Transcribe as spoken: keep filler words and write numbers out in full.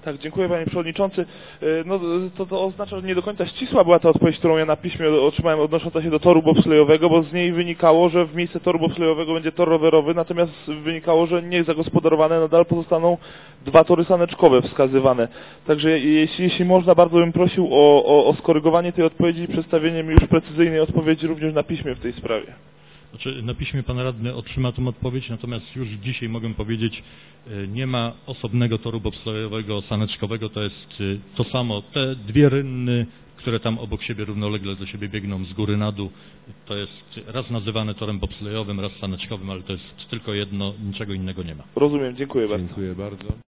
Tak, dziękuję panie przewodniczący. No, to, to oznacza, że nie do końca ścisła była ta odpowiedź, którą ja na piśmie otrzymałem odnosząca się do toru bobslejowego, bo z niej wynikało, że w miejsce toru bobslejowego będzie tor rowerowy, natomiast wynikało, że nie zagospodarowane nadal pozostaną dwa tory saneczkowe wskazywane. Także jeśli, jeśli można, bardzo bym prosił o, o, o skorygowanie tej odpowiedzi i przedstawieniem już precyzyjnej odpowiedzi również na piśmie w tej sprawie. Znaczy, na piśmie pan radny otrzyma tę odpowiedź, natomiast już dzisiaj mogę powiedzieć, nie ma osobnego toru bobslejowego, saneczkowego, to jest to samo. Te dwie rynny, które tam obok siebie równolegle do siebie biegną z góry na dół, to jest raz nazywane torem bobslejowym, raz saneczkowym, ale to jest tylko jedno, niczego innego nie ma. Rozumiem, dziękuję bardzo. Dziękuję bardzo.